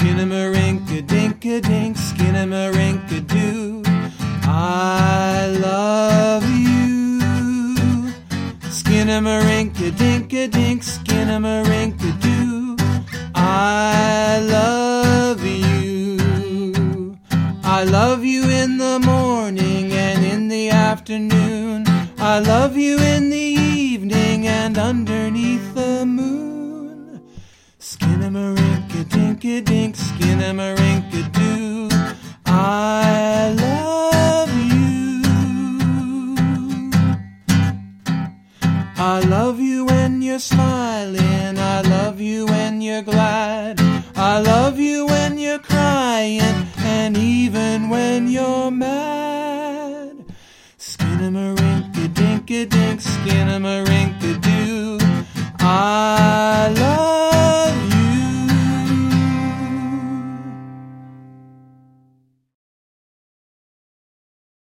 Skinnamarink-a-dink-a-dink, skinnamarink-a-doo. I love you. Skinnamarink-a-dink-a-dink, skinnamarink-a-doo. I love you. I love you in the morning and in the afternoon. I love you in the evening and underneath the moon. Skinnamarink-a-dink-a-dink, skinnamarink-a-doo. I love you. I love you when you're smiling. I love you when you're glad. I love you when you're crying and even when you're mad. Skinnamarink-a-dink-a-dink, skinnamarink-a-doo.